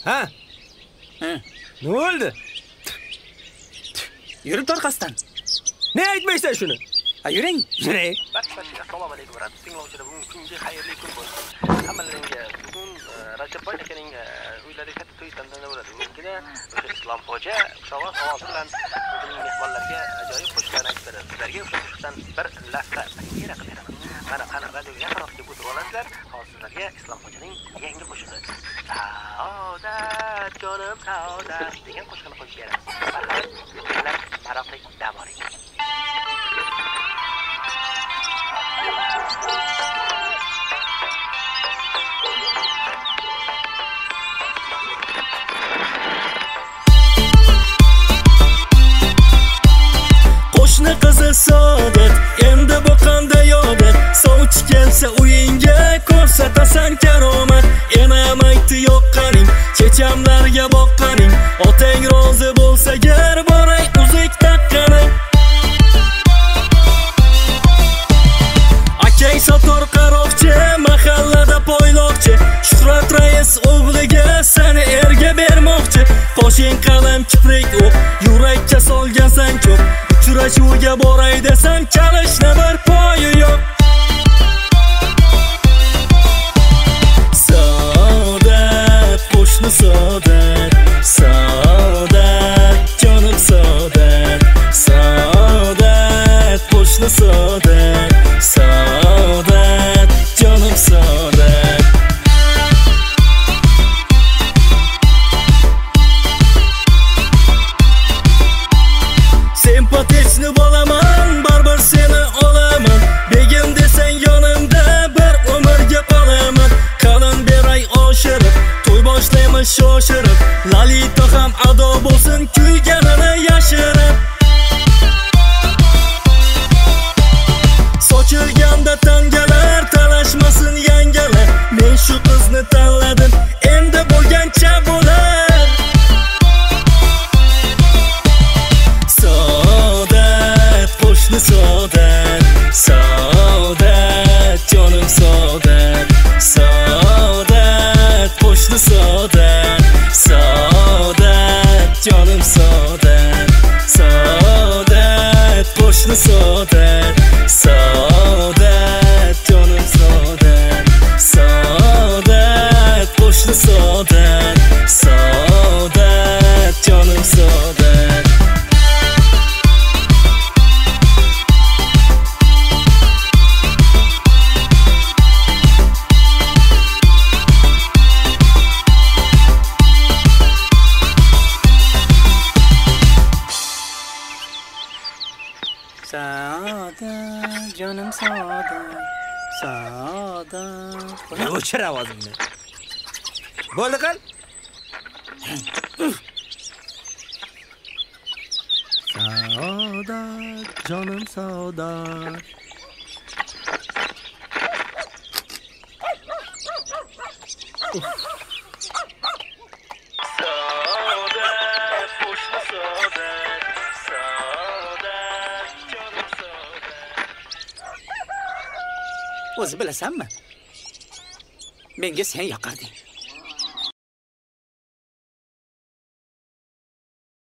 Ha? Nima bo'ldi? Yurib orqasidan. Ne aytmaysan shuni? Ha, yuring. Barchaga assalomu alaykum radio tinglovchilar. Bugun kunga xayrli kun bo'lsin. Hammalaringga bugun Rajabboy akaning uylariga katta to'y tantana bo'ladi. Bugungina o'sha Islom xo'ja Shavot ovozi bilan bizning mehmonlarga ajoyib qo'shiqlar aytadi. Sizlarga o'sha qo'shiqdan bir lahza taqdim qilib beraman. Qani radioga yaqinroq kelib o'tirib olasizlar. Hozir sizlarga Islom xo'janing yangi qo'shig'i Saodat jonim saodat degan qo'shiqni qo'shib beramiz. Marhamat, maroqli dam oling. Qo'shni qizi Saodat, endi bu qanday odat? Sovchi kelsa uyingga ko'rsatasan karomat. Enam aytdi yoqqaning, chechamlarga boqqaning. Otang rozi bo'lsa gar boray uzuk taqqaning. Akang sotor qaroqchi, mahallada poyloqchi. Shuhrat rais o'g'liga seni erga bermoqchi. Qo'shing qalam kiprik o'q, yurakka solgansan ko'p. Uchrashuvga boray desam, chalishni bir poyi yo'q. Saodat, qo'shni Saodat, Saodat, jonim Saodat, Saodat, qo'shni Saodat, Saodat, jonim Saodat. Sempatiyni bo'laman, baribir seni olaman. Begim desang yonimda bir umrga qolaman. Qalin beray oshirib, to'y boshlaymiz shoshirib. Lalito ham ado bo'lsin, kuyganini yashirib. Sochilganda tangalar, talashmasin yangalar. Men shu qizni tanladim, endi bo'lgancha bo'lar. Saodat, qo'shni Saodat, Saodat, jonim Saodat, Saodat, qo'shni Saodat, Saodat, jonim Saodat, Saodat, qo'shni Saodat, Saodat, jonim Saodat, Saodat, qo'shni Saodat, Saodat, jonim Saodat. Saodat, jonim Saodat, Saodat. O'chir ovozingni. Bo'ldi qil. Saodat, jonim Saodat. Saodat, qo'shni Saodat, Saodat, jonim Saodat. O'zi bilasanmi? Menga sen yoqarding.